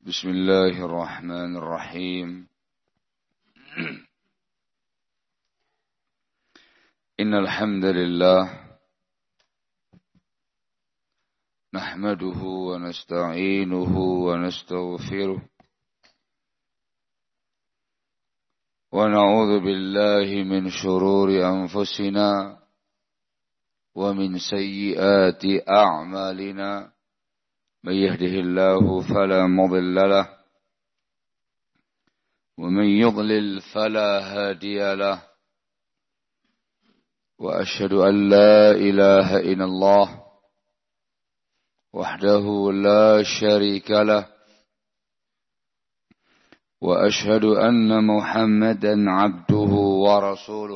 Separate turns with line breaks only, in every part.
بسم الله الرحمن الرحيم إن الحمد لله نحمده ونستعينه ونستغفره ونعوذ بالله من شرور أنفسنا ومن سيئات أعمالنا من يهده الله فلا مضل له ومن يضلل فلا هادي له وأشهد أن لا إله إلا الله وحده لا شريك له وأشهد أن محمدا عبده ورسوله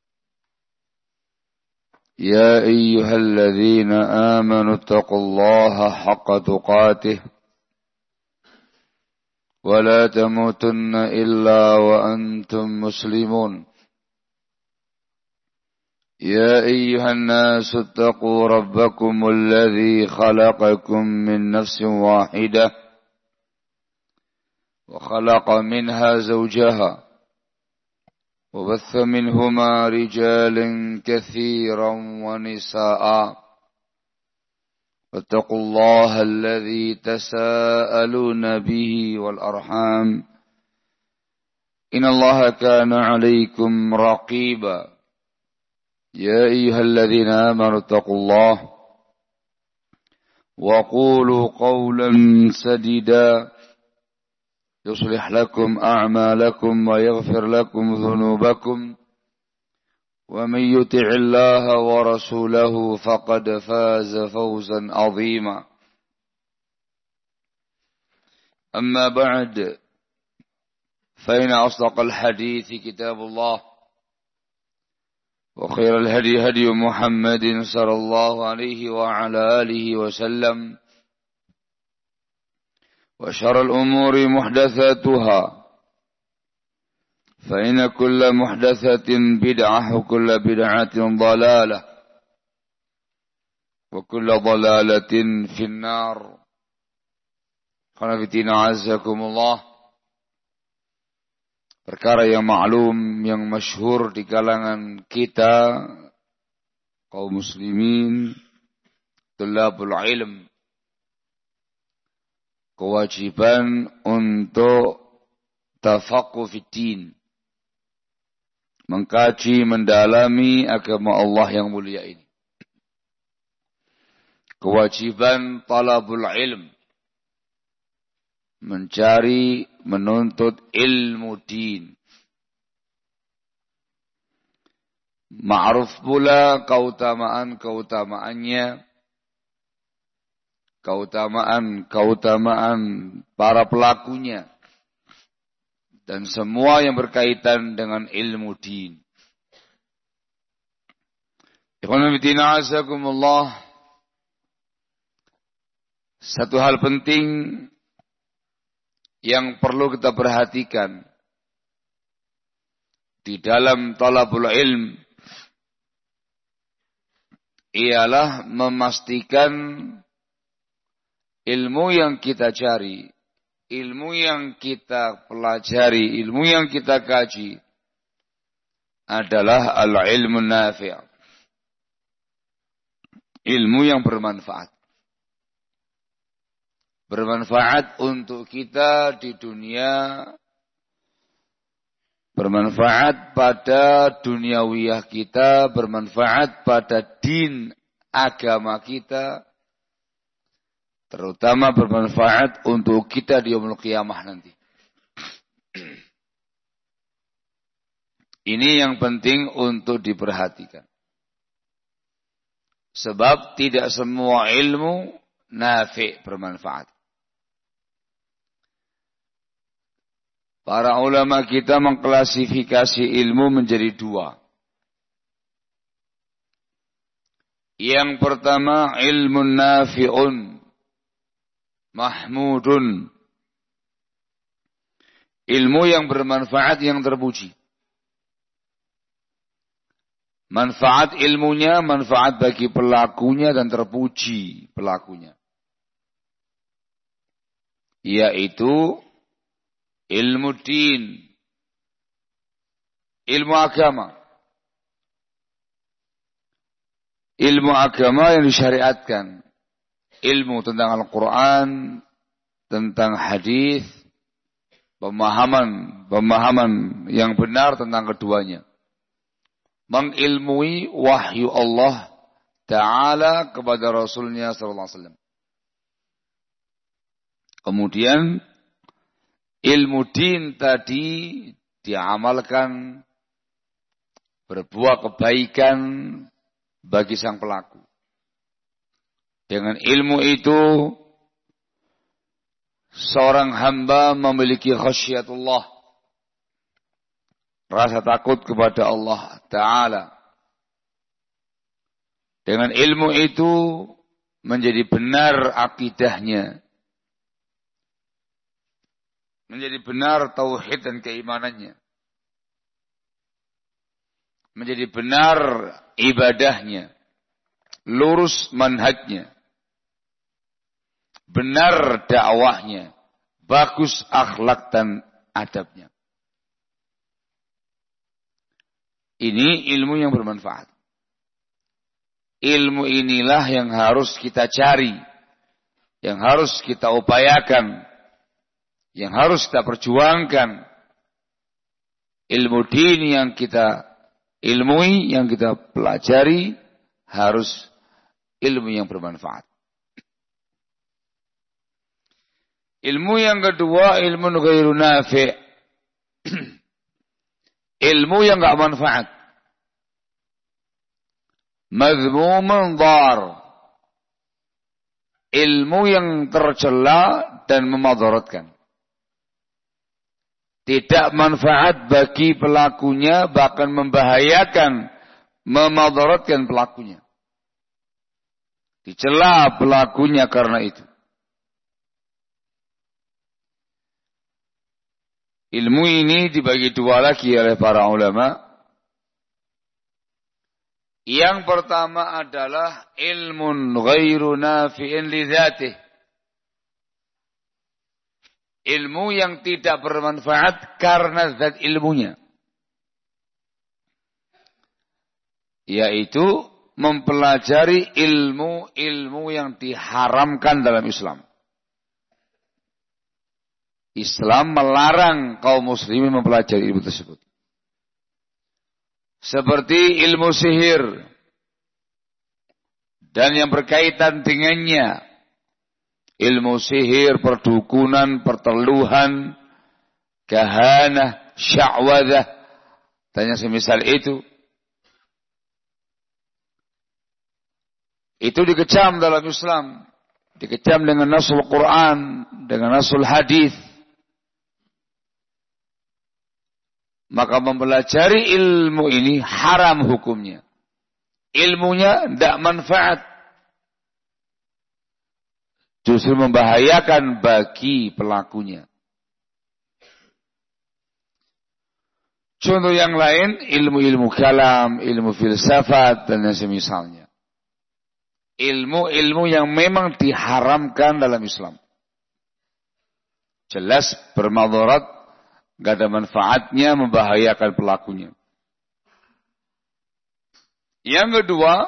يا أيها الذين آمنوا اتقوا الله حق تقاته ولا تموتن إلا وأنتم مسلمون يا أيها الناس اتقوا ربكم الذي خلقكم من نفس واحدة وخلق منها زوجها وبث منهما رجالا كثيرا ونساء واتقوا الله الذي تساءلون به والأرحام إن الله كان عليكم رقيبا يا أيها الذين آمنوا اتقوا الله وقولوا قولا سديدا يصلح لكم أعمالكم ويغفر لكم ذنوبكم ومن يطع الله ورسوله فقد فاز فوزا عظيما أما بعد فإن أصدق الحديث كتاب الله وخير الهدي هدي محمد صلى الله عليه وعلى آله وسلم وشر الأمور محدثاتها فإن كل محدثة بدعة وكل بدعة ضلالة وكل ضلالة في النار. Khanafitina azakumullah. Perkara yang maklum, yang masyhur di kalangan kita kaum muslimin, tulabul ilm, kewajiban untuk tafaqquh fiddin, mengkaji, mendalami agama Allah yang mulia ini. Kewajiban talabul ilm, mencari, menuntut ilmu din. Ma'ruf pula keutamaan-keutamaannya, keutamaan para pelakunya, dan semua yang berkaitan dengan ilmu din. Ikhwan fillah azakumullah, satu hal penting yang perlu kita perhatikan di dalam talabul ilm ialah memastikan ilmu yang kita cari, ilmu yang kita pelajari, ilmu yang kita kaji adalah al-ilmu nafi'. Ilmu yang bermanfaat. Bermanfaat untuk kita di dunia, bermanfaat pada duniawiyah kita, bermanfaat pada din agama kita, terutama bermanfaat untuk kita di yaumul qiyamah nanti. Ini yang penting untuk diperhatikan. Sebab tidak semua ilmu nafi' bermanfaat. Para ulama kita mengklasifikasi ilmu menjadi dua. Yang pertama ilmun nafi'un mahmudun, ilmu yang bermanfaat, yang terpuji. Manfaat ilmunya, manfaat bagi pelakunya dan terpuji pelakunya. yaitu ilmu din, ilmu agama. Ilmu agama yang disyariatkan. Ilmu tentang Al-Quran, tentang hadis, pemahaman yang benar tentang keduanya. Mengilmui wahyu Allah Ta'ala kepada Rasulnya sallallahu alaihi wasallam. Kemudian ilmu din tadi diamalkan, berbuah kebaikan bagi sang pelaku. Dengan ilmu itu seorang hamba memiliki khasyatullah, rasa takut kepada Allah Ta'ala. Dengan ilmu itu menjadi benar akidahnya, menjadi benar tauhid dan keimanannya, menjadi benar ibadahnya, lurus manhajnya, benar dakwahnya, bagus akhlak dan adabnya. Ini ilmu yang bermanfaat. Ilmu inilah yang harus kita cari, yang harus kita upayakan, yang harus kita perjuangkan. Ilmu din yang kita ilmui, yang kita pelajari, harus ilmu yang bermanfaat. Ilmu yang kedua, ilmu ghairu nafi'. Ilmu yang enggak manfaat. Madhmumun dhar. Ilmu yang tercela dan memadaratkan. Tidak manfaat bagi pelakunya, bahkan membahayakan, memadaratkan pelakunya. Dicela pelakunya karena itu. Ilmu ini dibagi dua lagi oleh para ulama. Yang pertama adalah ilmun ghairu nafi'in li dzatih. Ilmu yang tidak bermanfaat karena zat ilmunya. Yaitu mempelajari ilmu-ilmu yang diharamkan dalam Islam. Islam melarang kaum muslimin mempelajari ilmu tersebut. Seperti ilmu sihir dan yang berkaitan dengannya. Ilmu sihir, perdukunan, perteluhan, kahanah, sya'wadah, dan yang semisal itu. Itu dikecam dalam Islam. Dikecam dengan nasul Quran, dengan nasul hadis. Maka mempelajari ilmu ini haram hukumnya. Ilmunya tidak manfaat. Justru membahayakan bagi pelakunya. Contoh yang lain, ilmu-ilmu kalam, ilmu filsafat, dan yang semisalnya. Ilmu-ilmu yang memang diharamkan dalam Islam. Jelas bermadarat, gak ada manfaatnya, membahayakan pelakunya. Yang kedua,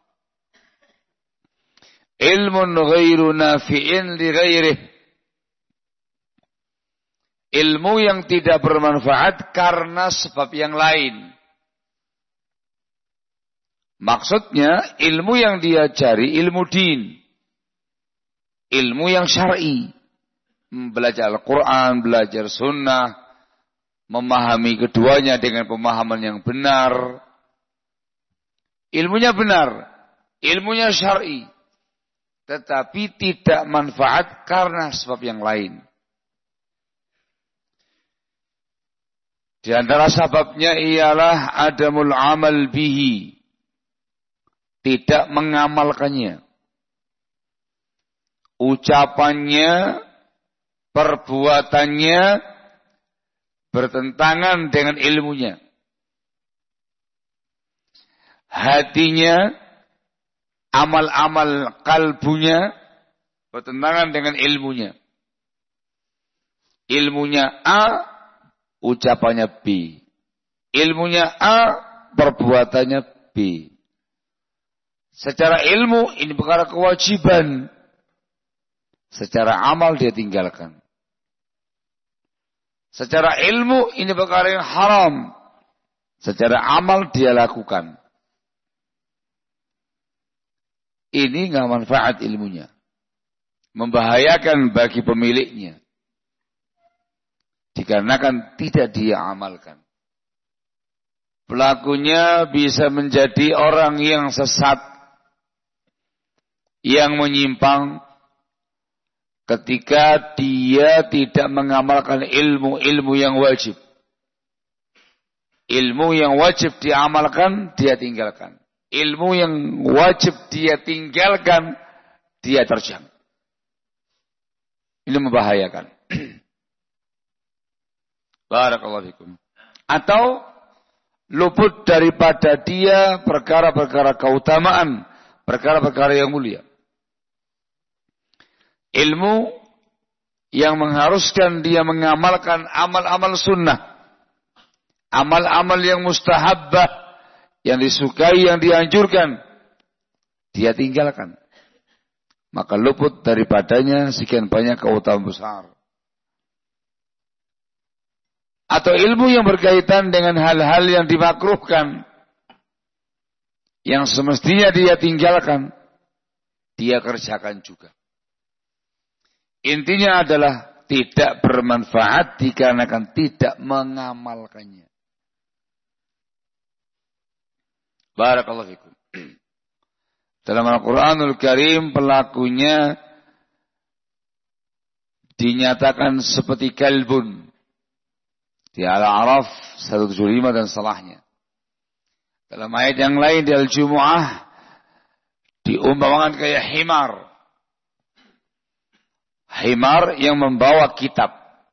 ilmun ghairu nafi'in li ghairih. Ilmu yang tidak bermanfaat karena sebab yang lain. Maksudnya ilmu yang dia cari ilmu din. Ilmu yang syar'i. Belajar Al-Quran, belajar sunnah. Memahami keduanya dengan pemahaman yang benar. Ilmunya benar. Ilmunya syar'i. Tetapi tidak manfaat karena sebab yang lain. Di antara sebabnya ialah adamul amal bihi. Tidak mengamalkannya. Ucapannya, perbuatannya bertentangan dengan ilmunya. Hatinya, amal-amal kalbunya bertentangan dengan ilmunya. Ilmunya A, ucapannya B. Ilmunya A, perbuatannya B. Secara ilmu ini perkara kewajiban. Secara amal dia tinggalkan. Secara ilmu ini perkara yang haram. Secara amal dia lakukan. Ini nggak manfaat ilmunya. Membahayakan bagi pemiliknya. Dikarenakan tidak dia amalkan. Pelakunya bisa menjadi orang yang sesat. Yang menyimpang. Ketika dia tidak mengamalkan ilmu-ilmu yang wajib. Ilmu yang wajib diamalkan, dia tinggalkan. Ilmu yang wajib dia tinggalkan, dia terjang. Ini membahayakan. Barakallahu fikum. Atau luput daripada dia perkara-perkara keutamaan, perkara-perkara yang mulia. Ilmu yang mengharuskan dia mengamalkan amal-amal sunnah. Amal-amal yang mustahabbah. Yang disukai, yang dianjurkan. Dia tinggalkan. Maka luput daripadanya sekian banyak keutamaan besar. Atau ilmu yang berkaitan dengan hal-hal yang dimakruhkan. Yang semestinya dia tinggalkan. Dia kerjakan juga. Intinya adalah tidak bermanfaat dikarenakan tidak mengamalkannya. Barakallahu fikum. Dalam Al-Quranul Karim pelakunya dinyatakan seperti kalbun. Di Al-A'raf 175 dan salahnya. Dalam ayat yang lain di Al-Jumu'ah diumpamakan kayak himar. Himar yang membawa kitab.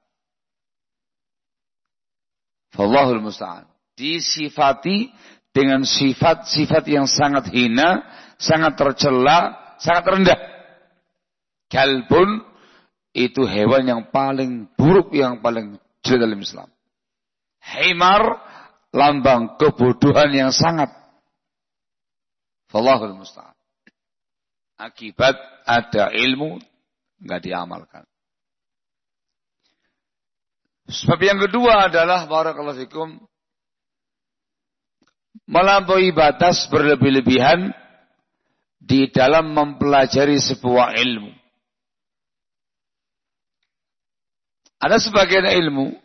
Wallahul musta'an. Disifati dengan sifat-sifat yang sangat hina, sangat tercela, sangat rendah. Kalbun itu hewan yang paling buruk, yang paling jelek dalam Islam. Himar lambang kebodohan yang sangat. Wallahul musta'an. Akibat ada ilmu enggak diamalkan. Sebab yang kedua adalah barakallahu fikum melampaui batas berlebih-lebihan di dalam mempelajari sebuah ilmu. Ada sebagian ilmu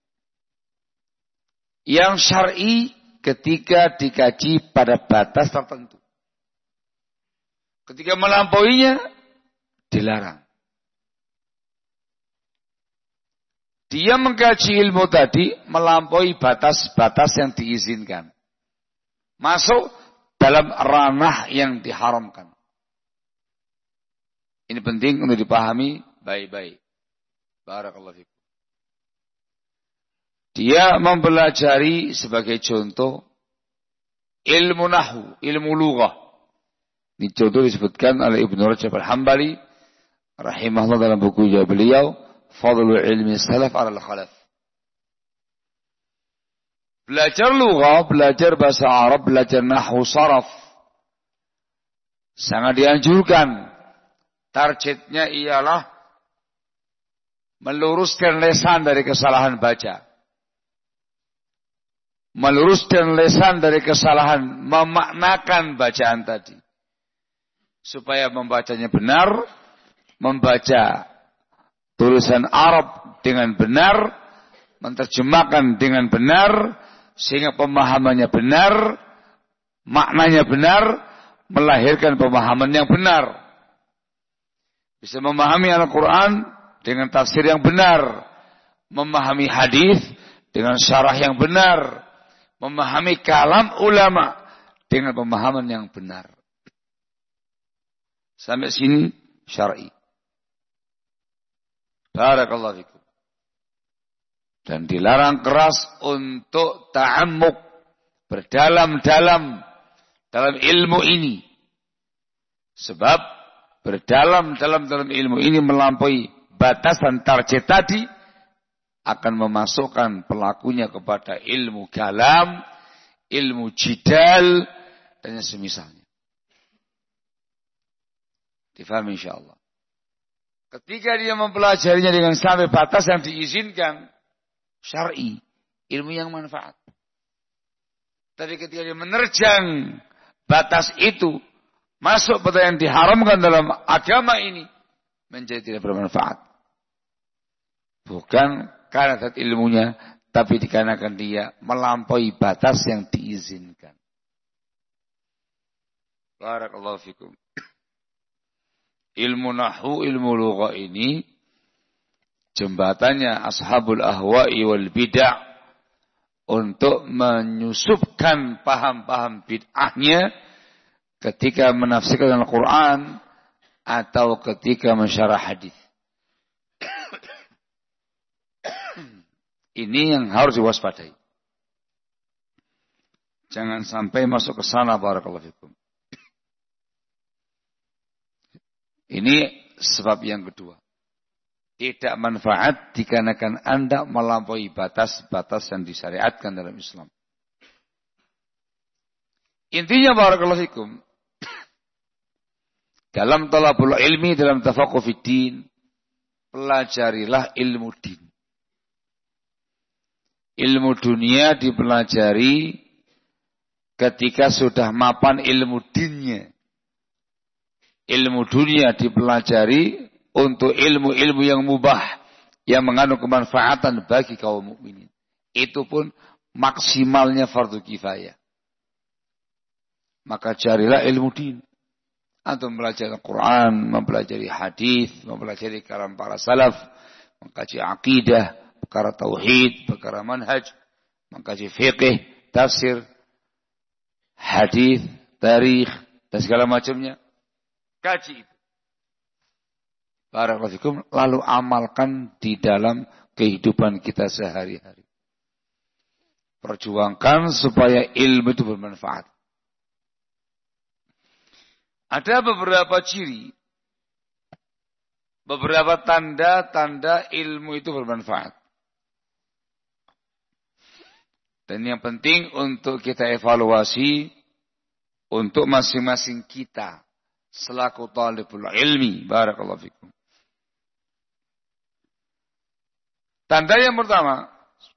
yang syar'i ketika dikaji pada batas tertentu. Ketika melampauinya dilarang. Dia mengkaji ilmu tadi melampaui batas-batas yang diizinkan. Masuk dalam ranah yang diharamkan. Ini penting untuk dipahami baik-baik. Barakallahu fikum. Dia mempelajari sebagai contoh ilmu nahwu, ilmu lughah. Ini contoh disebutkan oleh Ibnu Rajab Al-Hambali rahimahullah dalam buku beliau Fadlul ilmi salaf ala al-khalaf. Belajar lughah, belajar bahasa Arab, belajar nahwu saraf. Sangat dianjurkan. Targetnya ialah meluruskan lisan dari kesalahan baca. Meluruskan lisan dari kesalahan memaknakan bacaan tadi. Supaya membacanya benar, membaca tulisan Arab dengan benar, menerjemahkan dengan benar, sehingga pemahamannya benar, maknanya benar, melahirkan pemahaman yang benar. Bisa memahami Al-Quran dengan tafsir yang benar, memahami hadis dengan syarah yang benar, memahami kalam ulama dengan pemahaman yang benar. Sampai sini syar'i. Barakallahu fikum. Dan dilarang keras untuk ta'ammuk, berdalam-dalam dalam ilmu ini. Sebab berdalam dalam ilmu ini melampaui batasan target tadi akan memasukkan pelakunya kepada ilmu kalam, ilmu jidal, dan yang semisalnya. Difahami insyaallah. Ketika dia mempelajarinya dengan sampai batas yang diizinkan, syar'i, ilmu yang manfaat. Tapi ketika dia menerjang batas itu, masuk pada yang diharamkan dalam agama ini, menjadi tidak bermanfaat. Bukan karena ilmunya, tapi dikarenakan dia melampaui batas yang diizinkan. Barakallahu fikum. Ilmu nahwu, ilmu lugha ini jembatannya ashabul ahwa'i wal bid'ah untuk menyusupkan paham-paham bid'ahnya ketika menafsirkan Al-Quran atau ketika mensyarah hadis. Ini yang harus diwaspadai. Jangan sampai masuk ke sana, barakallahu fikum. Ini sebab yang kedua. Tidak manfaat dikarenakan Anda melampaui batas-batas yang disyariatkan dalam Islam. Intinya barakallahu fikum, dalam talabul ilmi, dalam tafaqquh fiddin, pelajarilah ilmu din. Ilmu dunia dipelajari ketika sudah mapan ilmu dinnya. Ilmu dunia dipelajari untuk ilmu-ilmu yang mubah, yang mengandung kemanfaatan bagi kaum mukminin. Itu pun maksimalnya fardu kifayah. Maka carilah ilmu din. Antum mempelajari Al-Quran, mempelajari hadis, mempelajari kalam para salaf, mengkaji akidah, perkara tauhid, perkara manhaj, mengkaji fiqh, tafsir, hadis, tarikh, dan segala macamnya. Kaji itu. Barakallahu fikum, lalu amalkan di dalam kehidupan kita sehari-hari. Perjuangkan supaya ilmu itu bermanfaat. Ada beberapa ciri, beberapa tanda-tanda ilmu itu bermanfaat. Dan yang penting untuk kita evaluasi untuk masing-masing kita selaku talibul ilmi. Barakallahu fikum. Tanda yang pertama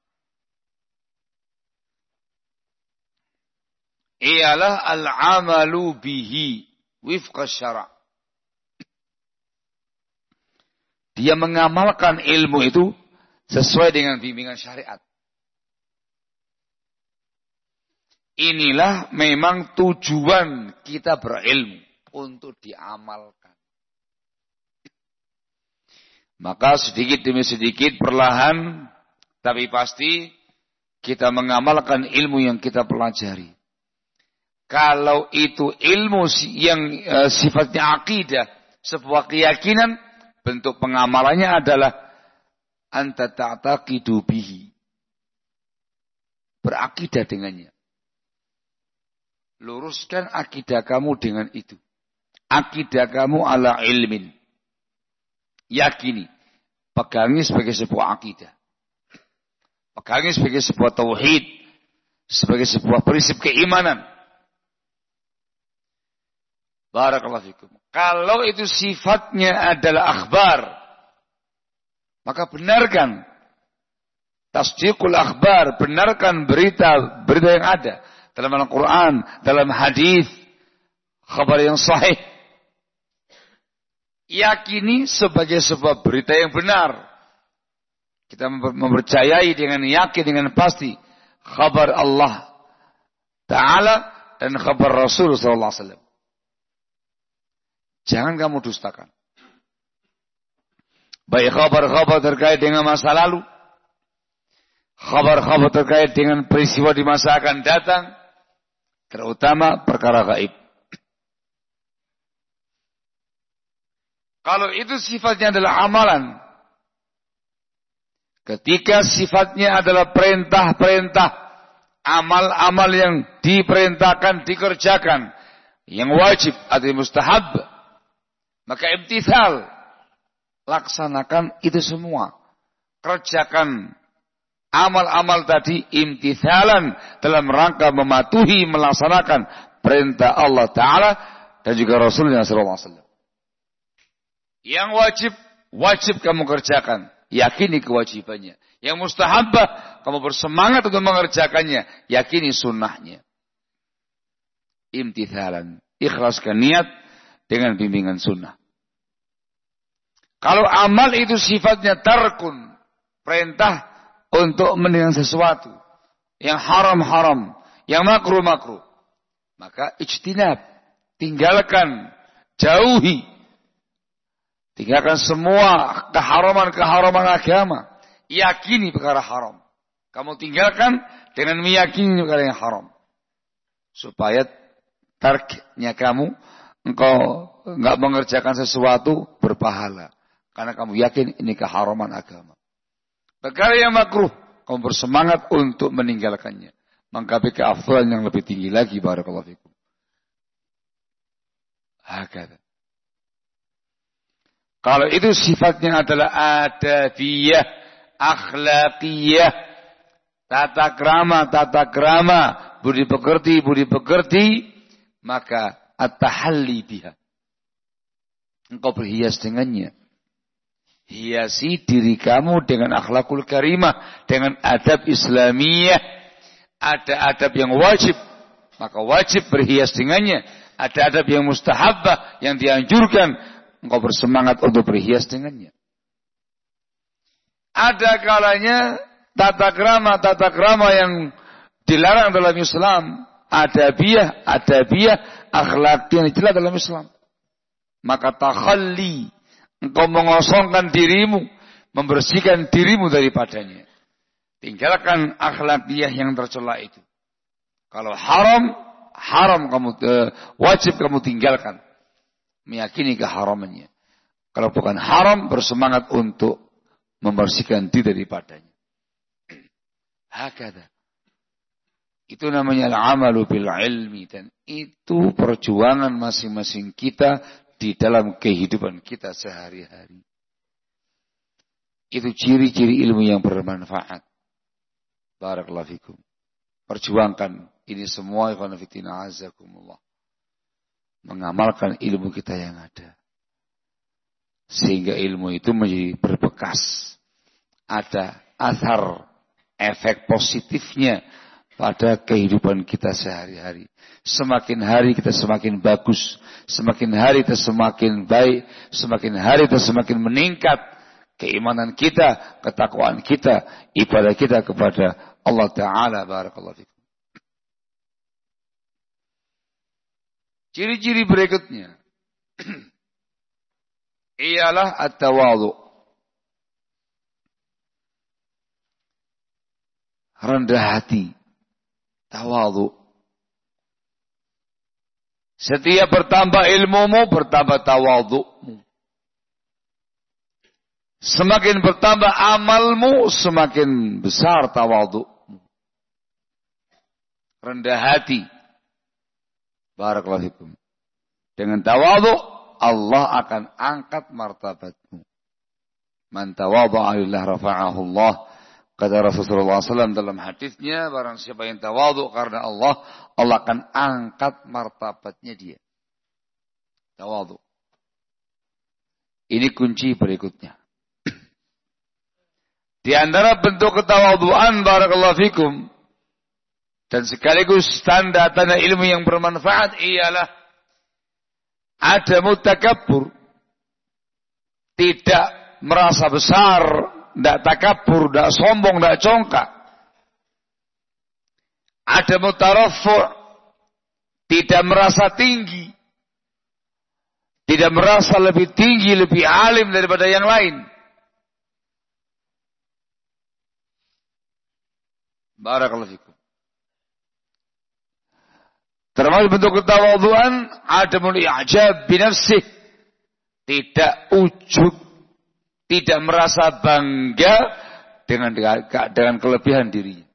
ialah al-amalu bihi wifqa syara'. Dia mengamalkan ilmu itu sesuai dengan bimbingan syariat. Inilah memang tujuan kita berilmu, untuk diamalkan. Maka sedikit demi sedikit, perlahan tapi pasti kita mengamalkan ilmu yang kita pelajari. Kalau itu ilmu yang sifatnya akidah, sebuah keyakinan, bentuk pengamalannya adalah anta ta'taqidu bihi. Berakidah dengannya. Luruskan akidah kamu dengan itu. Akidah kamu ala ilmin. Yakini. Pegangi sebagai sebuah akidah. Pegangi sebagai sebuah tauhid. Sebagai sebuah prinsip keimanan. Barakallahu fikum. Kalau itu sifatnya adalah akhbar, maka benarkan. Tasdiqul akhbar. Benarkan berita yang ada. Dalam Al-Quran, dalam hadis, khabar yang sahih. Yakini sebagai sebuah berita yang benar. Kita mempercayai dengan yakin, dengan pasti. Khabar Allah Ta'ala dan khabar Rasul SAW. Jangan kamu dustakan. Baik khabar-khabar terkait dengan masa lalu. Khabar-khabar terkait dengan peristiwa di masa akan datang. Terutama perkara gaib. Kalau itu sifatnya adalah amalan. Ketika sifatnya adalah perintah-perintah. Amal-amal yang diperintahkan, dikerjakan. Yang wajib atau mustahab. Maka imtithal. Laksanakan itu semua. Kerjakan amal-amal tadi imtithalan dalam rangka mematuhi, melaksanakan perintah Allah Ta'ala dan juga Rasulullah SAW. Yang wajib kamu kerjakan, yakini kewajibannya. Yang mustahabah, kamu bersemangat untuk mengerjakannya, yakini sunnahnya. Imtithalan, ikhlaskan niat dengan bimbingan sunnah. Kalau amal itu sifatnya tarkun, perintah untuk meninggalkan sesuatu yang haram-haram, yang makruh-makruh, maka ijtinab, tinggalkan, jauhi. Tinggalkan semua keharaman-keharaman agama. Yakini perkara haram. Kamu tinggalkan dengan meyakini perkara yang haram. Supaya tarknya kamu, engkau enggak mengerjakan sesuatu berpahala. Karena kamu yakin ini keharaman agama. Perkara yang makruh, kamu bersemangat untuk meninggalkannya. Menggapai keafdalan yang lebih tinggi lagi. Barakallahu fikum. Hakata. Kalau itu sifatnya adalah adabiyah, akhlaqiyah, tata krama, budi pekerti, maka at-tahalli biha. Engkau berhias dengannya. Hiasi diri kamu dengan akhlakul karimah, dengan adab Islamiyah. Ada adab yang wajib, maka wajib berhias dengannya. Ada adab yang mustahabbah, yang dianjurkan, engkau bersemangat untuk berhias dengannya. Ada kalanya tata krama yang dilarang dalam Islam, adabiyah, akhlak yang dilarang dalam Islam. Maka takhalli, engkau mengosongkan dirimu, membersihkan dirimu daripadanya. Tinggalkan akhlakiyah yang tercela itu. Kalau haram kamu wajib kamu tinggalkan. Meyakini keharamannya. Kalau bukan haram, bersemangat untuk membersihkan diri daripadanya. Hakada. Itu namanya al-amalu bil ilmi. Dan itu perjuangan masing-masing kita di dalam kehidupan kita sehari-hari. Itu ciri-ciri ilmu yang bermanfaat. Barakallahu fikum. Perjuangkan ini semua. Ikhwan fillah azakumullah. Mengamalkan ilmu kita yang ada. Sehingga ilmu itu menjadi berbekas. Ada athar, efek positifnya pada kehidupan kita sehari-hari. Semakin hari kita semakin bagus. Semakin hari kita semakin baik. Semakin hari kita semakin meningkat. Keimanan kita, ketakwaan kita, ibadah kita kepada Allah Ta'ala. Barakallahu fikum. Ciri-ciri berikutnya ialah at-tawadhu. Rendah hati. Tawadhu. Setiap bertambah ilmumu, bertambah tawadhu'mu. Semakin bertambah amalmu, semakin besar tawadhu'mu. Rendah hati. Barakallahu fikum. Dengan tawadhu Allah akan angkat martabatmu. Man tawadha'a lillah rafa'ahu Allah. Kata Rasulullah SAW dalam hadisnya, barang siapa yang tawadhu karena Allah, Allah akan angkat martabatnya dia. Tawadhu. Ini kunci berikutnya. Di antara bentuk ketawadhuan barakallahu fikum dan sekaligus tanda-tanda ilmu yang bermanfaat ialah ada mutakabbur, tidak merasa besar, tidak takabur, tidak sombong, tidak congkak. Ada mutaraffu', tidak merasa tinggi, tidak merasa lebih tinggi, lebih alim daripada yang lain. Barakallahu fikum. Termasuk bentuk ketawadhuan adamul i'jab bi nafsih. Tidak ujub, tidak merasa bangga dengan kelebihan dirinya.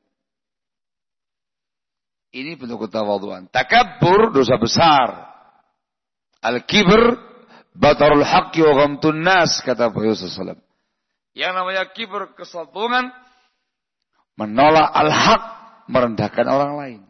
Ini bentuk ketawadhuan. Takabbur dosa besar. Al-kibr batarul haqqi wa ghamtun nas, kata Rasulullah SAW. Yang namanya kibr, kesombongan, Menolak al-haq, merendahkan orang lain.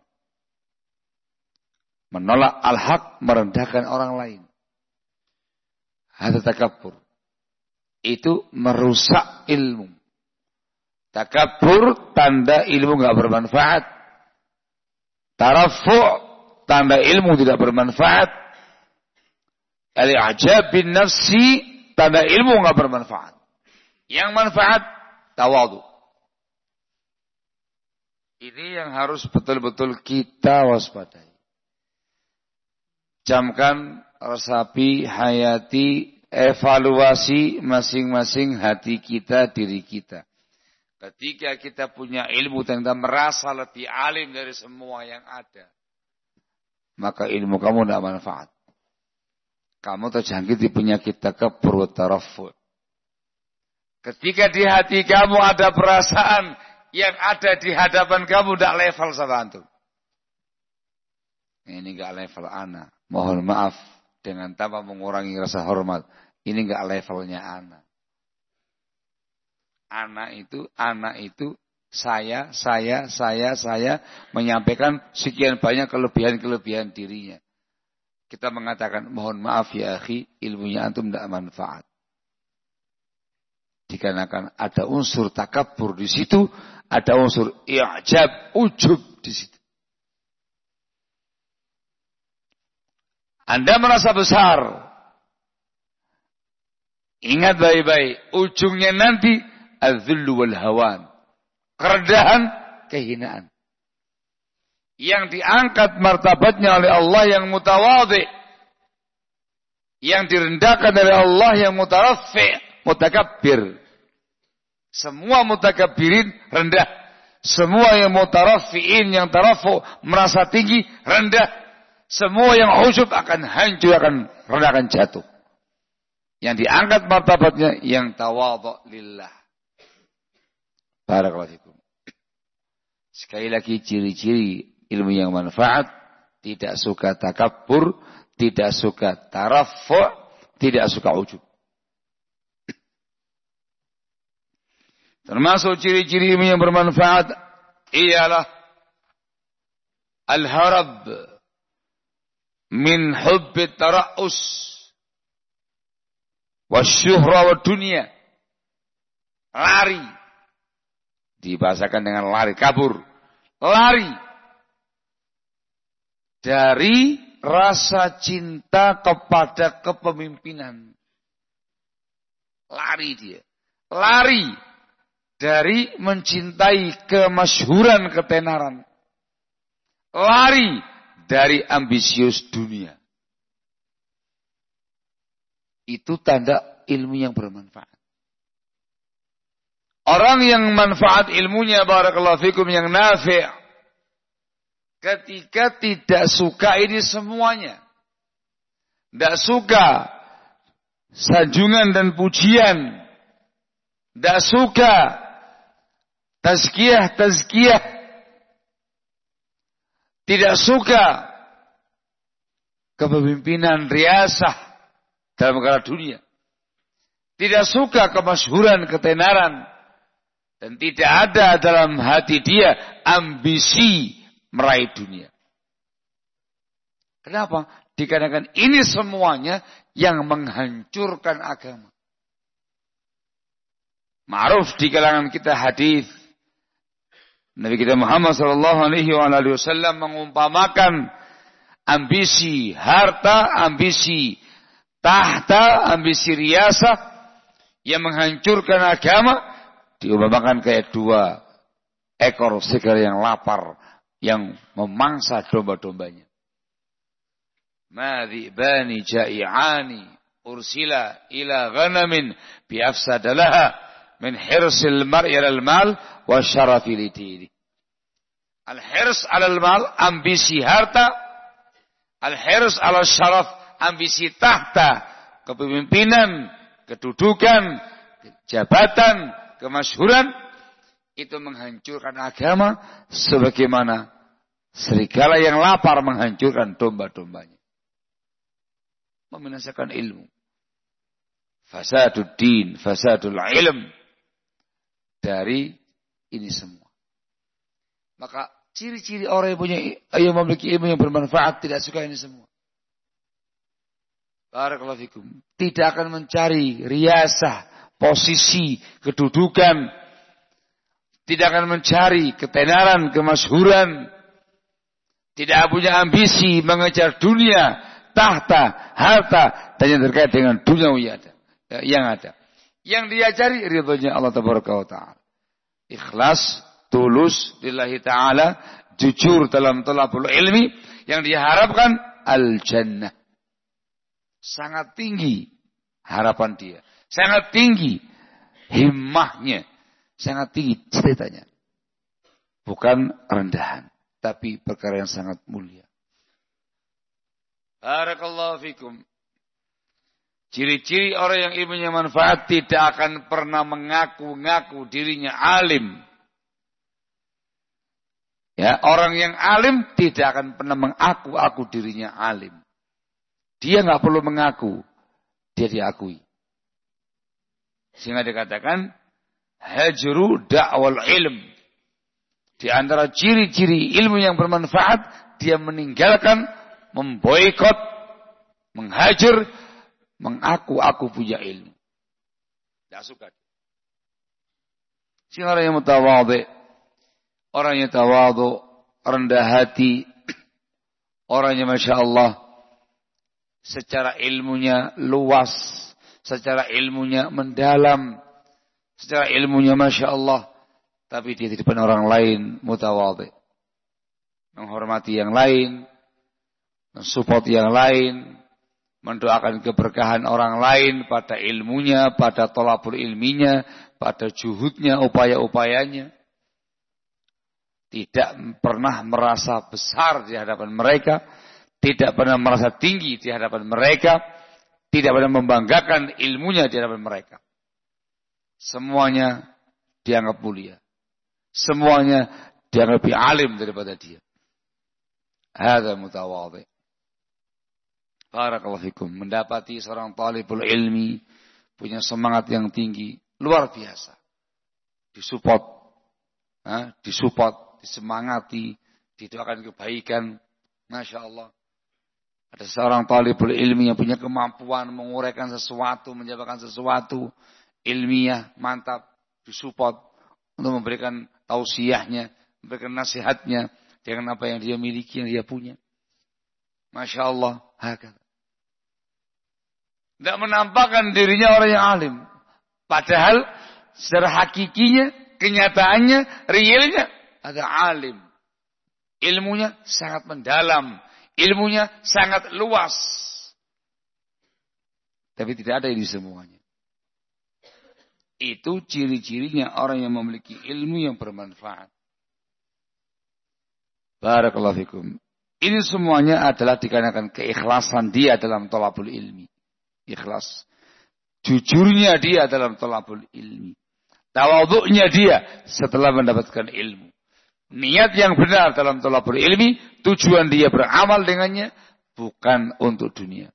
Menolak al-haq, merendahkan orang lain. Hadza takabbur. Itu merusak ilmu. Takabbur tanda ilmu enggak bermanfaat. Tarafu' tanda ilmu tidak bermanfaat. Al-i'jab bin nafsi tanda ilmu enggak bermanfaat. Yang manfaat tawadhu. Ini yang harus betul-betul kita waspadai. Camkan, resapi, hayati, evaluasi masing-masing hati kita, diri kita. Ketika kita punya ilmu dan kita merasa lebih alim dari semua yang ada, maka ilmu kamu tidak manfaat. Kamu terjangkit penyakit takabbur wa tarafu'. Ketika di hati kamu ada perasaan yang ada di hadapan kamu tidak level sama antum. Ini enggak level ana. Mohon maaf dengan tanpa mengurangi rasa hormat. Ini enggak levelnya ana. Anak itu saya menyampaikan sekian banyak kelebihan-kelebihan dirinya. Kita mengatakan mohon maaf ya akhi, ilmunya antum tidak manfaat. Dikarenakan ada unsur takabbur di situ, ada unsur i'jab, ujub di situ. Anda merasa besar. Ingat baik-baik, ujungnya nanti az-zullu wal hawan. Kerendahan, kehinaan. Yang diangkat martabatnya oleh Allah yang mutawadhi. Yang direndahkan oleh Allah yang mutaraffi', mutakabbir. Semua mutakabbirin rendah. Semua yang mutaraffi'in, yang tarafu, merasa tinggi, rendah. Semua yang ujub akan hancur, akan rendah, akan jatuh. Yang diangkat martabatnya yang tawadhu lillah. Barakallahu fikum. Sekali lagi ciri-ciri ilmu yang manfaat, tidak suka takabbur, tidak suka tarafu', tidak suka ujub. Termasuk ciri-ciri ilmu yang bermanfaat ialah al-harab min hubbi tara'us wasyuhra wa dunia. Lari. Dibahasakan dengan lari, kabur. Lari dari rasa cinta kepada kepemimpinan. Lari dia. Lari dari mencintai kemasyhuran, ketenaran. Lari dari ambisius dunia. Itu tanda ilmu yang bermanfaat. Orang yang manfaat ilmunya, barakallahu fikum, yang nafi', ketika tidak suka ini semuanya. Tidak suka sanjungan dan pujian. Tidak suka tazkiyah. Tidak suka kepemimpinan riasah dalam perkara dunia. Tidak suka kemasyhuran, ketenaran. Dan tidak ada dalam hati dia ambisi meraih dunia. Kenapa? Dikarenakan ini semuanya yang menghancurkan agama. Ma'ruf di kalangan kita hadis Nabi kita Muhammad SAW mengumpamakan ambisi harta, ambisi tahta, ambisi riasah yang menghancurkan agama. Diumpamakan kayak dua ekor serigala yang lapar, yang memangsa domba-dombanya. Madhibani ja'i'ani ursila ila ghanamin biafsadalaha min hirsil mar'i alal mal wa syarafi lidini. Al-hirs alal mal, ambisi harta. Al-hirs alal syaraf, ambisi tahta, kepemimpinan, kedudukan, jabatan, kemasyhuran, itu menghancurkan agama sebagaimana serigala yang lapar menghancurkan domba-dombanya. Membinasakan ilmu. Fasadud din, fasadul ilm. Dari ini semua. Maka ciri-ciri orang yang memiliki ilmu yang bermanfaat tidak suka ini semua. Barakallahu fikum. Tidak akan mencari riasah, posisi, kedudukan. Tidak akan mencari ketenaran, kemasyhuran. Tidak punya ambisi mengejar dunia, tahta, harta, dan yang terkait dengan dunia yang ada. Yang dia cari ridhonya Allah Tabaraka wa Ta'ala. Ikhlas, tulus lillahi ta'ala, jujur dalam thalabul ilmi, yang diharapkan al-jannah. Sangat tinggi harapan dia. Sangat tinggi himmahnya. Sangat tinggi cita-citanya. Bukan rendahan. Tapi perkara yang sangat mulia. Barakallahu fikum. Ciri-ciri orang yang ilmunya manfaat tidak akan pernah mengaku-ngaku dirinya alim. Ya, orang yang alim tidak akan pernah mengaku-aku dirinya alim. Dia nggak perlu mengaku, dia diakui. Sehingga dikatakan hajru da'wal ilm. Di antara ciri-ciri ilmu yang bermanfaat, dia meninggalkan, memboikot, menghajar, mengaku aku punya ilmu. Tidak suka. Sehingga orang yang mutawadhi, orang yang tawadhu, rendah hati, orang yang Masya Allah, secara ilmunya luas, secara ilmunya mendalam, secara ilmunya Masya Allah, tapi dia di depan orang lain mutawadhi. Menghormati yang lain, mensupport yang lain, mendoakan keberkahan orang lain pada ilmunya, pada thalabul ilminya, pada juhudnya, upaya-upayanya. Tidak pernah merasa besar di hadapan mereka, tidak pernah merasa tinggi di hadapan mereka, tidak pernah membanggakan ilmunya di hadapan mereka. Semuanya dianggap mulia. Semuanya dianggap lebih alim daripada dia. Hadza mutawadhi. Barakallahu fikum. Mendapati seorang talibul ilmi punya semangat yang tinggi, luar biasa. Disupport, disemangati, didoakan kebaikan. Masya Allah. Ada seorang talibul ilmi yang punya kemampuan menguraikan sesuatu, menjabarkan sesuatu ilmiah, mantap, disupport untuk memberikan tausiahnya, memberikan nasihatnya dengan apa yang dia miliki, yang dia punya. Masya Allah. Hakata. Tidak menampakkan dirinya orang yang alim. Padahal secara hakikinya, kenyataannya, realnya ada alim. Ilmunya sangat mendalam. Ilmunya sangat luas. Tapi tidak ada ini semuanya. Itu ciri-cirinya orang yang memiliki ilmu yang bermanfaat. Barakallahu fikum. Ini semuanya adalah dikarenakan keikhlasan dia dalam thalabul ilmi. Ikhlas. Jujurnya dia dalam thalabul ilmi. Tawadhu'nya dia setelah mendapatkan ilmu. Niat yang benar dalam thalabul ilmi, tujuan dia beramal dengannya bukan untuk dunia.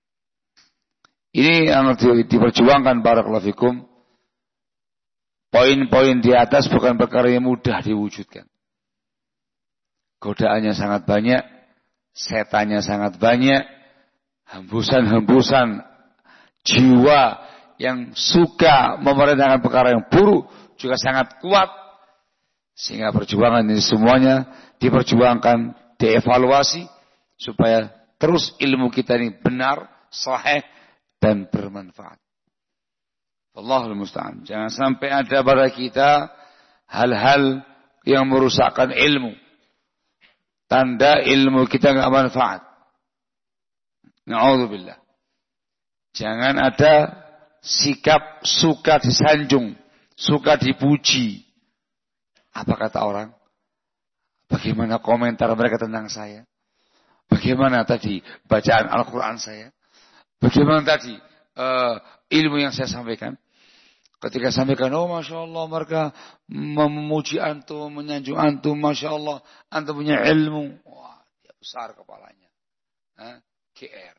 Ini yang diperjuangkan barakallahu fikum. Poin-poin di atas bukan perkara yang mudah diwujudkan. Godaannya sangat banyak, setannya sangat banyak, hembusan-hembusan jiwa yang suka memerintahkan perkara yang buruk juga sangat kuat. Sehingga perjuangan ini semuanya diperjuangkan, dievaluasi supaya terus ilmu kita ini benar, sahih dan bermanfaat. Allahul musta'an. Jangan sampai ada pada kita hal-hal yang merusakkan ilmu. Tanda ilmu kita enggak manfaat. Na'udzubillah. Jangan ada sikap suka disanjung, suka dipuji. Apa kata orang? Bagaimana komentar mereka tentang saya? Bagaimana tadi bacaan Al-Quran saya? Bagaimana tadi ilmu yang saya sampaikan? Ketika sampaikan, oh Masya Allah, mereka memuji antum, menyanjung antum, Masya Allah, antum punya ilmu. Wah, dia besar kepalanya. GR.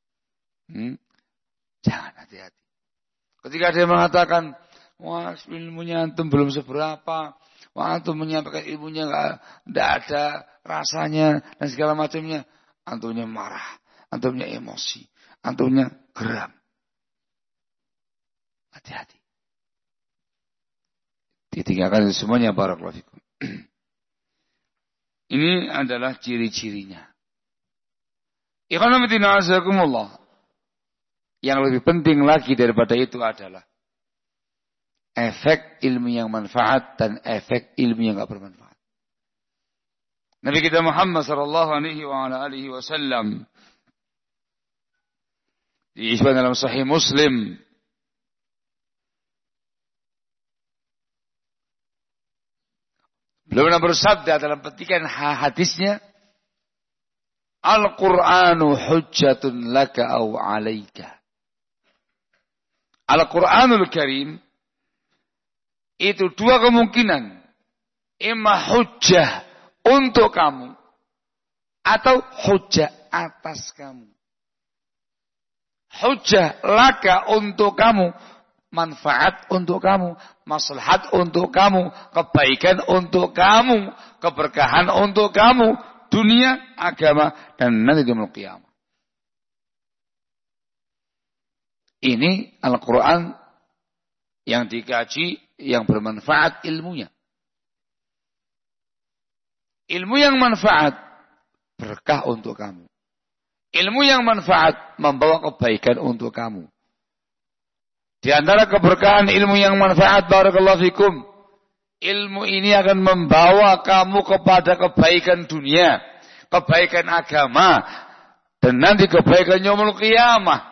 Jangan, hati-hati. Ketika dia mengatakan, wah ilmunya antum belum seberapa, Antum menyampaikan ilmunya enggak ada rasanya dan segala macamnya. Antumnya marah, antumnya emosi, antumnya geram. Hati-hati. Ditinggalkan semuanya, barakallahu fikum. Ini adalah ciri-cirinya. Ikhwan fillah azakumullah. Yang lebih penting lagi daripada itu adalah efek ilmu yang manfaat dan efek ilmu yang enggak bermanfaat. Nabi kita Muhammad sallallahu alaihi wasallam disebutkan dalam Sahih Muslim, beliau pernah bersabda dalam petikan hadisnya, Al-Qur'anu hujjatun laka aw 'alaika. Al-Qur'anul Karim itu dua kemungkinan. Imma hujjah untuk kamu atau hujjah atas kamu. Hujjah laka untuk kamu, manfaat untuk kamu, maslahat untuk kamu, kebaikan untuk kamu, keberkahan untuk kamu, dunia, agama, dan nanti di yaumul qiyamah. Ini Al-Quran yang dikaji, yang bermanfaat ilmunya. Ilmu yang manfaat, berkah untuk kamu. Ilmu yang manfaat, membawa kebaikan untuk kamu. Di antara keberkahan ilmu yang manfaat, barakallahu fikum, ilmu ini akan membawa kamu kepada kebaikan dunia, kebaikan agama, dan nanti kebaikan yaumul qiyamah.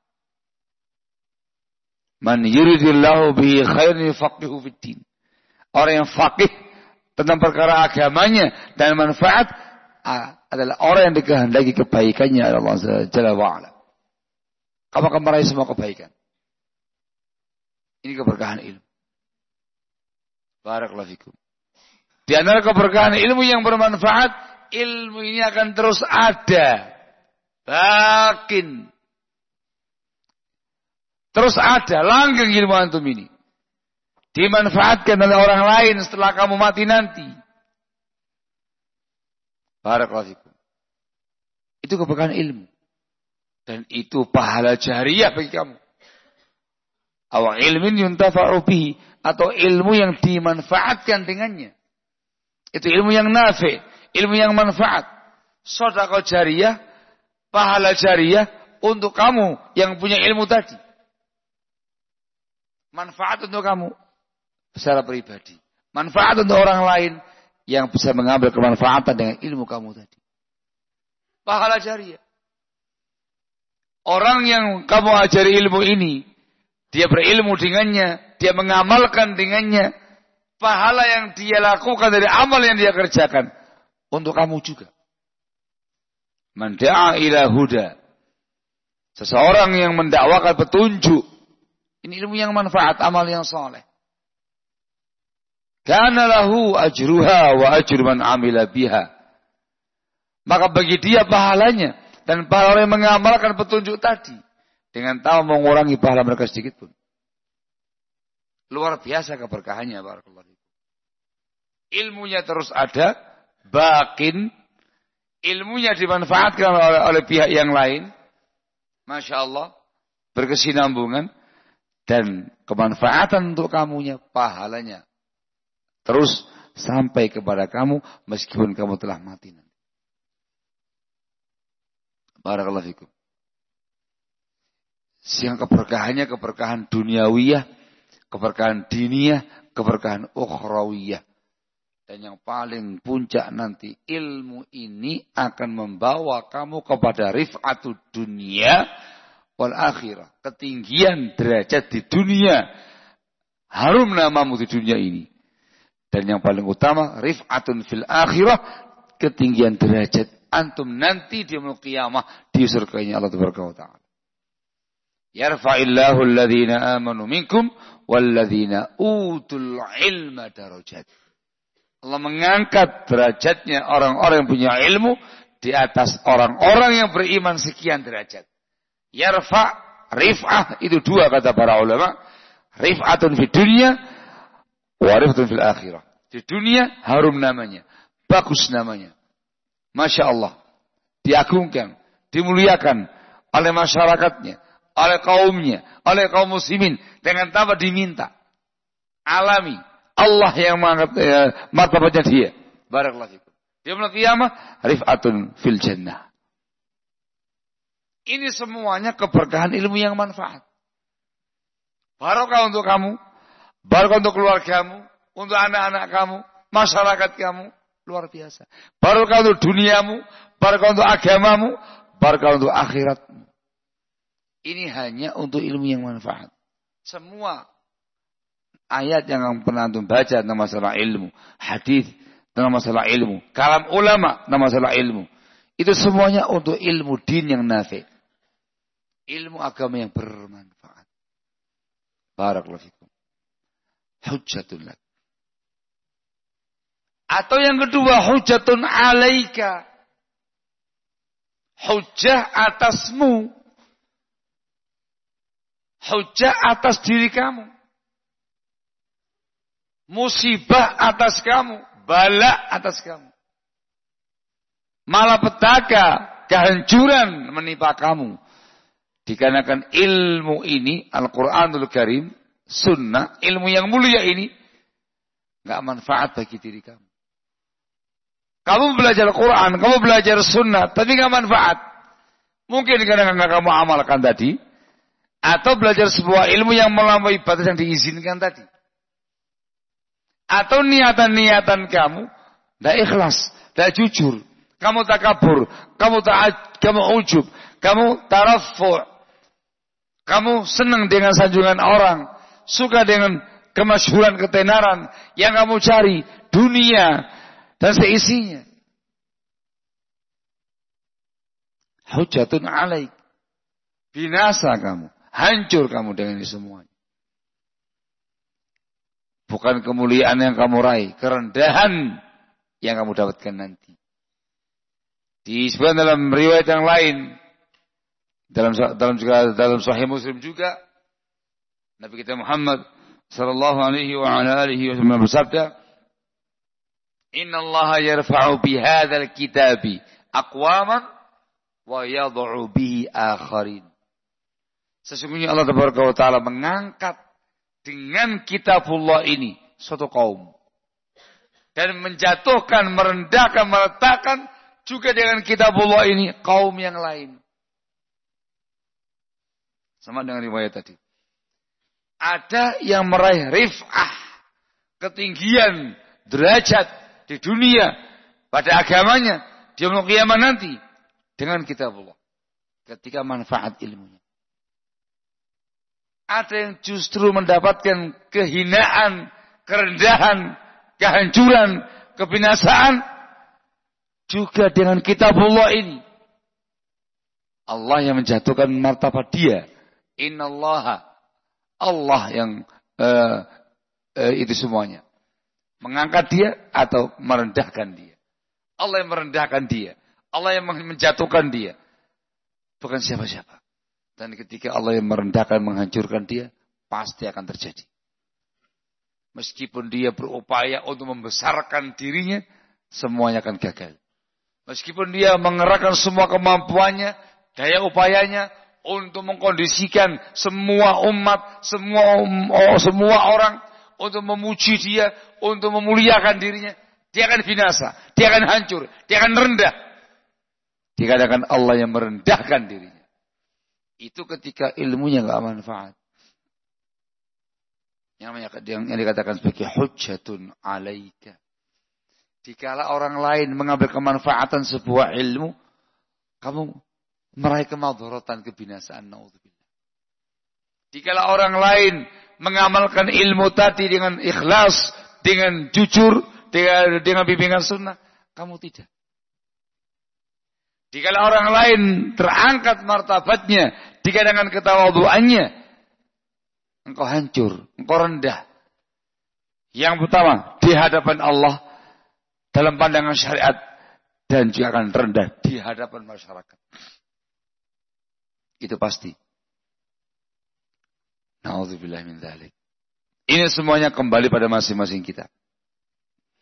Man yuridillahu bihi khairan yufaqihu fiddin. Orang yang faqih tentang perkara agamanya dan manfaat adalah orang yang dikehendaki kebaikannya oleh Allah Jalla wa'ala. Kamu akan meraih semua kebaikan. Ini keberkahan ilmu. Barakallahu fikum. Di antara keberkahan ilmu yang bermanfaat, ilmu ini akan terus ada. Bakin. Terus ada, langgeng ilmu antum ini. Dimanfaatkan oleh orang lain setelah kamu mati nanti. Barakallahu fikum. Itu keberkahan ilmu. Dan itu pahala jariyah bagi kamu. Aw ilmin yuntafa'u bihi, atau ilmu yang dimanfaatkan dengannya. Itu ilmu yang nafi', ilmu yang manfaat. Sedekah jariyah, pahala jariyah untuk kamu yang punya ilmu tadi. Manfaat untuk kamu secara pribadi. Manfaat untuk orang lain yang bisa mengambil kemanfaatan dengan ilmu kamu tadi. Pahala jariyah. Orang yang kamu ajari ilmu ini, dia berilmu dengannya, dia mengamalkan dengannya, pahala yang dia lakukan dari amal yang dia kerjakan untuk kamu juga. Man da'a ila huda. Seseorang yang mendakwakan petunjuk, ini ilmu yang manfaat, amal yang soleh. Kana lahu ajruha wa ajru man amila biha. Maka bagi dia pahalanya dan pahala orang yang mengamalkan petunjuk tadi dengan tahu mengurangi pahala mereka sedikit pun. Luar biasa keberkahannya, barakallahu fikum. Ilmunya terus ada, bakin, ilmunya dimanfaatkan oleh pihak yang lain. Masya Allah, berkesinambungan. Dan kemanfaatan untuk kamunya, pahalanya terus sampai kepada kamu meskipun kamu telah mati nanti. Barakallahu fikum. Siang keberkahannya keberkahan duniawiyah, keberkahan diniyah, keberkahan ukhrawiyah. Dan yang paling puncak nanti, ilmu ini akan membawa kamu kepada rif'atud dunia wal akhirah. Ketinggian derajat di dunia. Harum namamu di dunia ini. Dan yang paling utama, rif'atun fil akhirah. Ketinggian derajat antum nanti di yaumul qiyamah di surganya Allah Subhanahu wa ta'ala. Yarfa'illahu alladhina amanu minkum walladhina utul ilma darajat. Allah mengangkat derajatnya orang-orang yang punya ilmu di atas orang-orang yang beriman sekian derajat. Yarfa, rif'ah, itu dua kata para ulama. Rif'atun fid dunya wa rif'atun fil akhirah. Di dunia harum namanya, bagus namanya. Masya Allah, diagungkan, dimuliakan oleh masyarakatnya, oleh kaumnya, oleh kaum muslimin dengan tanpa diminta. Alami, Allah yang mengangkat martabatnya dia. Barakallahu fikum. Yaumul qiyamah rif'atun fil jannah. Ini semuanya keberkahan ilmu yang manfaat. Barokah untuk kamu, barokah untuk keluargamu, untuk anak-anak kamu, masyarakat kamu, luar biasa. Barokah untuk duniamu, barokah untuk agamamu, barokah untuk akhiratmu. Ini hanya untuk ilmu yang manfaat. Semua ayat yang pernah antum baca tentang masalah ilmu, hadis tentang masalah ilmu, kalam ulama tentang masalah ilmu, itu semuanya untuk ilmu din yang nafi'. Ilmu agama yang bermanfaat. Barakallahu fikum. Hujjatun lak. Atau yang kedua, hujjatun alaika. Hujjah atasmu. Hujjah atas diri kamu. Musibah atas kamu. Bala atas kamu. Malapetaka, kehancuran menimpa kamu. Dikarenakan ilmu ini, Al-Quranul Karim, sunnah, ilmu yang mulia ini, enggak manfaat bagi diri kamu. Kamu belajar Quran, kamu belajar sunnah, tapi enggak manfaat. Mungkin karena enggak kamu amalkan tadi, atau belajar sebuah ilmu yang melampaui batas yang diizinkan tadi. Atau niatan-niatan kamu enggak ikhlas, enggak jujur. Kamu takabur, kamu ujub, kamu tarafu'. Kamu senang dengan sanjungan orang, suka dengan kemasyhuran, ketenaran yang kamu cari, dunia dan seisinya. Hujjatun alaik. Binasa kamu, hancur kamu dengan ini semuanya. Bukan kemuliaan yang kamu raih, kerendahan yang kamu dapatkan nanti. Disebutkan dalam riwayat yang lain, dalam Sahih Muslim juga, Nabi kita Muhammad sallallahu alaihi wa ala alihi wasallam bersabda, "Inna Allah yarfa'u bi hadzal kitabi aqwaman wa yad'u bihi akharin." Sesungguhnya Allah Taala mengangkat dengan kitabullah ini suatu kaum dan menjatuhkan, merendahkan, meletakkan juga dengan kitabullah ini kaum yang lain. Sama dengan riwayat tadi. Ada yang meraih rif'ah, ketinggian, derajat di dunia, pada agamanya, di yaumul qiyamah nanti, dengan kitabullah. Ketika manfaat ilmunya. Ada yang justru mendapatkan kehinaan, kerendahan, kehancuran, kebinasaan, juga dengan kitabullah ini. Allah yang menjatuhkan martabat dia. Innallaha, Allah yang itu semuanya. Mengangkat dia atau merendahkan dia. Allah yang merendahkan dia. Allah yang menjatuhkan dia. Bukan siapa-siapa. Dan ketika Allah yang merendahkan, menghancurkan dia, pasti akan terjadi. Meskipun dia berupaya untuk membesarkan dirinya, semuanya akan gagal. Meskipun dia mengerahkan semua kemampuannya, daya upayanya, untuk mengkondisikan semua umat, semua orang untuk memuji dia, untuk memuliakan dirinya, dia akan binasa, dia akan hancur, dia akan rendah. Dikatakan Allah yang merendahkan dirinya. Itu ketika ilmunya enggak manfaat. Yang dikatakan sebagai hujjatun alaika. Dikala orang lain mengambil kemanfaatan sebuah ilmu, kamu meraih kemadharatan, kebinasaan, naudzubillah. Dikala orang lain mengamalkan ilmu tadi dengan ikhlas, dengan jujur, dengan bimbingan sunnah, kamu tidak. Dikala orang lain terangkat martabatnya, dikarenakan ketawadhuannya, engkau hancur, engkau rendah. Yang pertama, di hadapan Allah, dalam pandangan syariat, dan juga akan rendah di hadapan masyarakat. Itu pasti. Na'udzubillah min dzalik. Ini semuanya kembali pada masing-masing kita.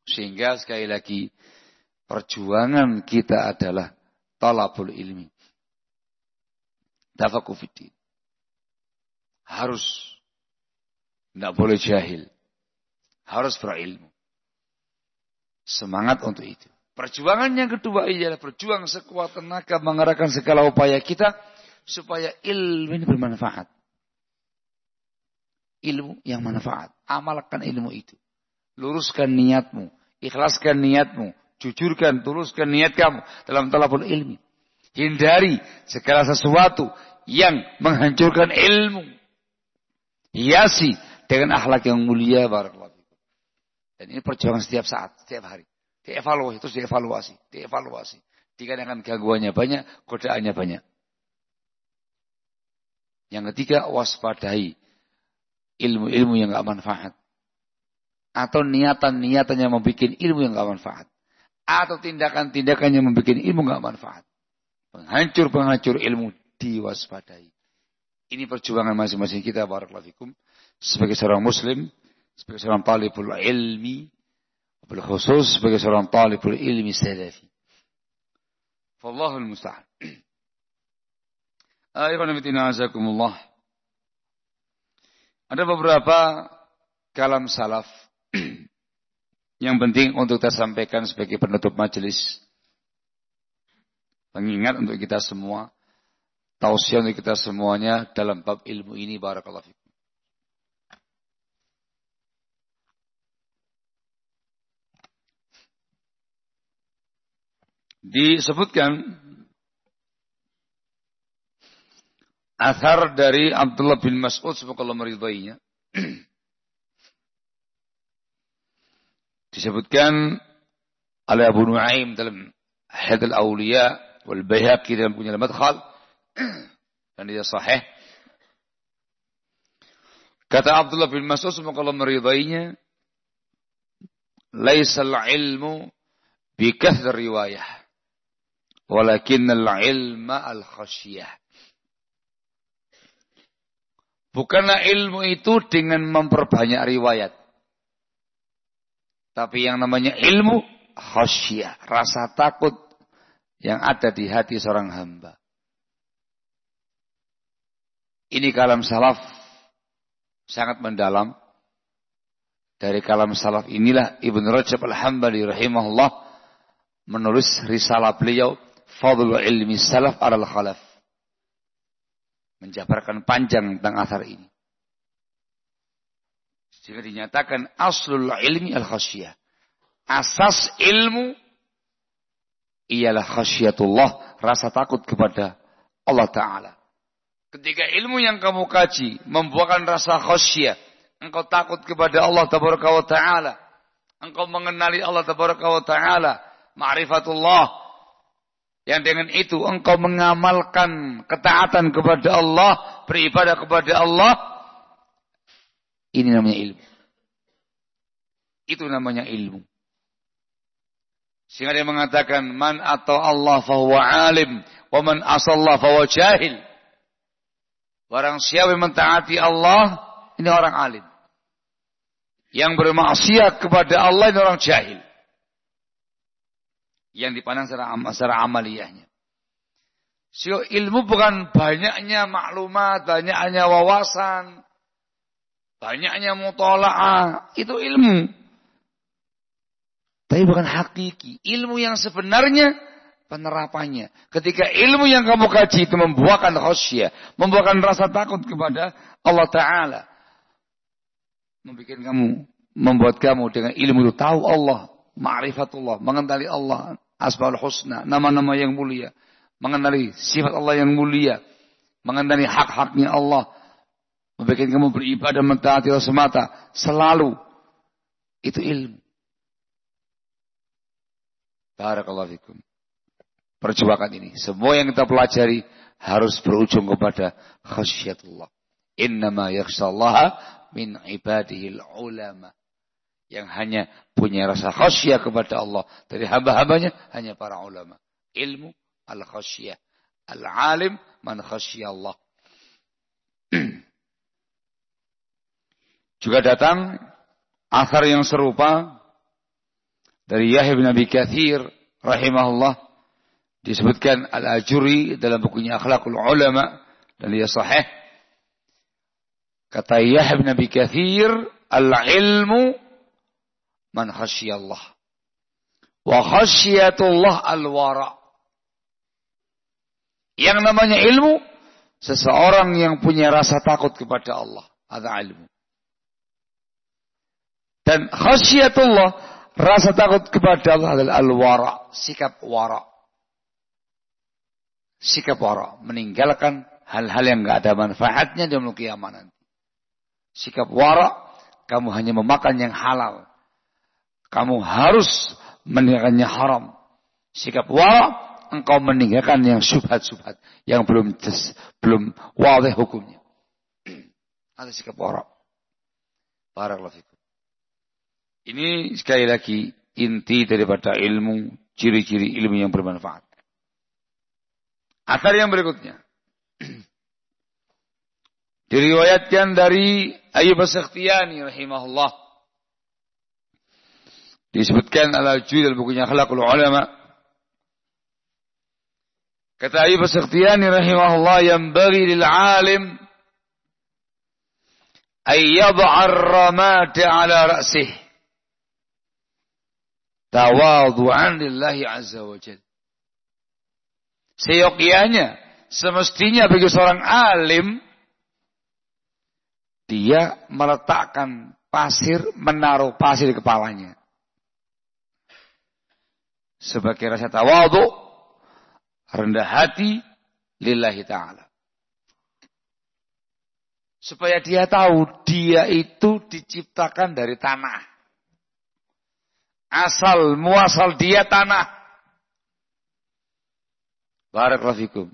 Sehingga sekali lagi perjuangan kita adalah talabul ilmi. Tafaqquh fiddin. Harus, tidak boleh jahil. Harus berilmu. Semangat untuk itu. Perjuangan yang kedua ialah berjuang sekuat tenaga mengerahkan segala upaya kita supaya ilmu ini bermanfaat. Ilmu yang manfaat. Amalkan ilmu itu. Luruskan niatmu. Ikhlaskan niatmu. Jujurkan, tuluskan niat kamu dalam talabul ilmi. Hindari segala sesuatu yang menghancurkan ilmu. Hiasi dengan akhlak yang mulia. Barakallahu fikum. Dan ini perjuangan setiap saat, setiap hari. Dievaluasi, terus dievaluasi. Dikarenakan gangguannya banyak, godaannya banyak. Yang ketiga, waspadai ilmu-ilmu yang enggak manfaat. Atau niatan-niatan yang membuat ilmu yang enggak manfaat. Atau tindakan-tindakan yang membuat ilmu enggak manfaat. Penghancur ilmu diwaspadai. Ini perjuangan masing-masing kita, barakallahu fikum. Sebagai seorang muslim, sebagai seorang talibul ilmi, khusus sebagai seorang talibul ilmi salafi. Wallahul musta'an. Ada beberapa kalam salaf yang penting untuk kita sampaikan sebagai penutup majelis. Pengingat untuk kita semua, tausiah untuk kita semuanya dalam bab ilmu ini, barakallahu fikum. Disebutkan athar dari Abdullah bin Mas'ud semoga Allah meridainya. Disebutkan oleh Abu Nuaim dalam Hadal Awliya wal Baihaqi dalam punya Madkhal dan dia sahih. Kata Abdullah bin Mas'ud semoga Allah meridainya, "Laisal ilmu bi kathar riwayah, walakinnal ilma al-khasyiyah." Bukanlah ilmu itu dengan memperbanyak riwayat. Tapi yang namanya ilmu khasyiyah, rasa takut yang ada di hati seorang hamba. Ini kalam salaf sangat mendalam. Dari kalam salaf inilah Ibn Rajab al-Hambali rahimahullah menulis risalah beliau Fadlul Ilmi Salaf alal Khalaf. Menjabarkan panjang tentang athar ini. Sehingga dinyatakan aslul ilmi al-khasyiyah. Asas ilmu ialah khasyatullah, rasa takut kepada Allah Ta'ala. Ketika ilmu yang kamu kaji membuahkan rasa khasyiyah, engkau takut kepada Allah Ta'ala, engkau mengenali Allah Ta'ala, ma'rifatullah, yang dengan itu engkau mengamalkan ketaatan kepada Allah, beribadah kepada Allah. Ini namanya ilmu. Itu namanya ilmu. Sehingga dia mengatakan, man atau Allah fahuwa alim, wa man asallah fahuwa jahil. Barang siapa yang mentaati Allah, ini orang alim. Yang bermaksiat kepada Allah, ini orang jahil. Yang dipandang secara amaliyahnya. So, ilmu bukan banyaknya maklumat, banyaknya wawasan, banyaknya mutola'ah. Itu ilmu. Tapi bukan hakiki. Ilmu yang sebenarnya penerapannya. Ketika ilmu yang kamu kaji itu membuahkan khasyiyah, membuahkan rasa takut kepada Allah Ta'ala. Membuat kamu dengan ilmu itu tahu Allah, ma'rifatullah, mengenali Allah, asmaul husna, nama-nama yang mulia, mengenali sifat Allah yang mulia, mengenali hak-haknya Allah, membuat kamu beribadah mentaati Allah semata, selalu. Itu ilmu. Barakallahu fikum. Perjuangan ini, semua yang kita pelajari harus berujung kepada khasyatullah. Innama yakhshallaha min ibadihil ulama. Yang hanya punya rasa khasyah kepada Allah dari hamba-hambanya hanya para ulama. Ilmu al-khasyah. Al-alim man khasyah Allah. Juga datang athar yang serupa dari Yahya bin Abi Katsir rahimahullah, disebutkan Al-Ajuri dalam bukunya Akhlaqul Ulama dan dia sahih. Kata Yahya bin Abi Katsir, al-ilmu man khasyiyallah wa khasyiyatullah al-wara. Yang namanya ilmu, seseorang yang punya rasa takut kepada Allah, ada ilmu. Dan khasyiyatullah, rasa takut kepada Allah adalah al-wara, sikap wara. Sikap wara, meninggalkan hal-hal yang enggak ada manfaatnya di yaumul qiyamah nanti. Sikap wara, kamu hanya memakan yang halal. Kamu harus meninggalkan yang haram. Sikap wara, engkau meninggalkan yang syubhat-syubhat yang belum wadih hukumnya. Ada sikap wara. Barakallahu fikum. Ini sekali lagi inti daripada ilmu, ciri-ciri ilmu yang bermanfaat. Athar yang berikutnya. Diriwayatkan dari Ayyub As-Sakhtiyani rahimahullah. Disebutkan Al-Ajuri dalam bukunya Akhlaqul Ulama. Kata Ayyub As-Sakhtiyani rahimahullah, yanbaghi lil 'alim ay yad'a ar-ramata 'ala ra'sihi tawadhu'an lillahi 'azza wa jalla. Seyogyanya, semestinya bagi seorang alim, dia meletakkan pasir, menaruh pasir di kepalanya. Sebagai rasa tawadhu, rendah hati lillahi ta'ala. Supaya dia tahu dia itu diciptakan dari tanah. Asal muasal dia tanah. Barakallahu fikum.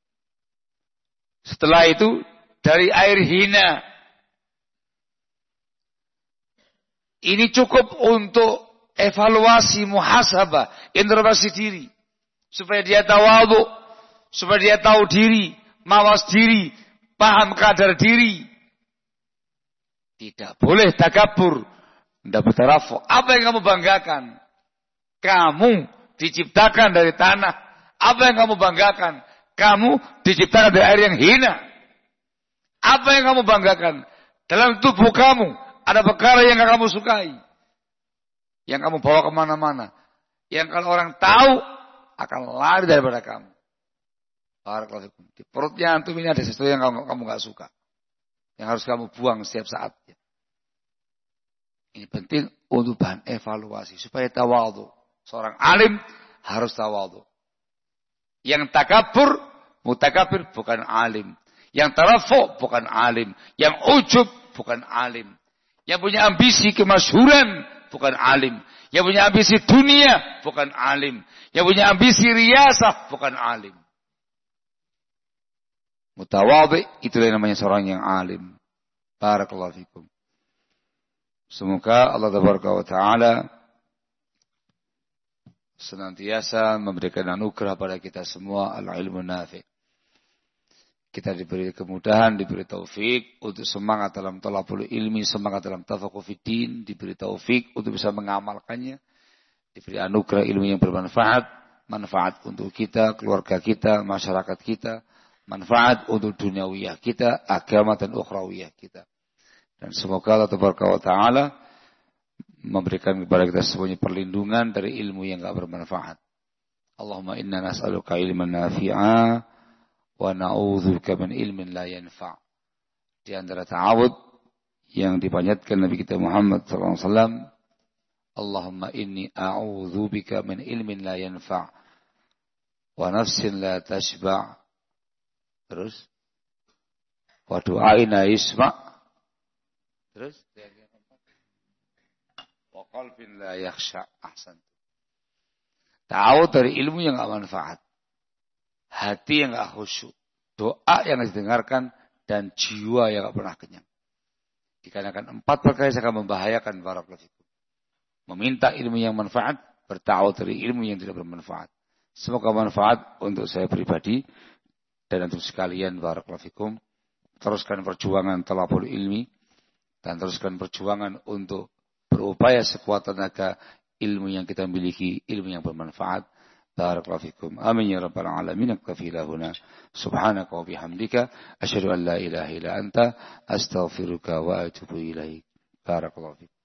Setelah itu dari air hina. Ini cukup untuk evaluasi, muhasabah, introspeksi diri. Supaya dia tawadhu, supaya dia tahu diri, mawas diri, paham kadar diri. Tidak boleh takabur, tidak bertarafu. Apa yang kamu banggakan? Kamu diciptakan dari tanah. Apa yang kamu banggakan? Kamu diciptakan dari air yang hina. Apa yang kamu banggakan? Dalam tubuh kamu ada perkara yang kamu sukai, yang kamu bawa kemana-mana, yang kalau orang tahu akan lari daripada kamu. Barakallahu fikum. Di perutnya antum ini ada sesuatu yang kamu nggak suka, yang harus kamu buang setiap saatnya. Ini penting untuk bahan evaluasi supaya tawadhu. Seorang alim harus tawadhu. Yang takabur, mutakabir bukan alim. Yang tarafu bukan alim. Yang ujub bukan alim. Yang punya ambisi kemasyhuran bukan alim. Yang punya ambisi dunia bukan alim. Yang punya ambisi riyasah bukan alim. Mutawadhi, itulah yang namanya seorang yang alim. Barakallahu fikum. Semoga Allah Tabaraka wa Ta'ala senantiasa memberikan anugerah pada kita semua al-ilmu nafi'. Kita diberi kemudahan, diberi taufik untuk semangat dalam talabul ilmi, semangat dalam tafaqquh fiddin, diberi taufik untuk bisa mengamalkannya, diberi anugerah ilmu yang bermanfaat, manfaat untuk kita, keluarga kita, masyarakat kita, manfaat untuk duniawiyah kita, agama dan ukhrawiyah kita. Dan semoga Allah Tabaraka wa Ta'ala memberikan kepada kita semuanya perlindungan dari ilmu yang tidak bermanfaat. Allahumma inna nas'aluka ilman nafi'a wa na'udzubika min ilmin la yanfa'. Di antara ta'awud yang dipanjatkan Nabi kita Muhammad sallallahu alaihi wasallam, Allahumma inni a'udzubika min ilmin la yanfa' wa nafsin la tashba'. Terus wa du'ain la yasma'. Terus wa qalbin la yakhsha. Ahsan. Ta'awud dari ilmu yang enggak manfaat. Hati yang enggak khusyuk. Doa yang didengarkan dan jiwa yang enggak pernah kenyang. Dikarenakan 4 perkara yang akan membahayakan barakallahu fikum. Meminta ilmu yang manfaat, berta'awud dari ilmu yang tidak bermanfaat. Semoga manfaat untuk saya pribadi dan untuk sekalian barakallahu fikum. Teruskan perjuangan talabul ilmi dan teruskan perjuangan untuk berupaya sekuat tenaga ilmu yang kita miliki, ilmu yang bermanfaat. Barakallahu fikum. Amin ya rabbal alamin. Naktafi lahuna. Subhanaka wa bihamdika. Asyhadu an la ilaha illa anta. Astaghfiruka wa atubu ilaik. Barakallahu fikum.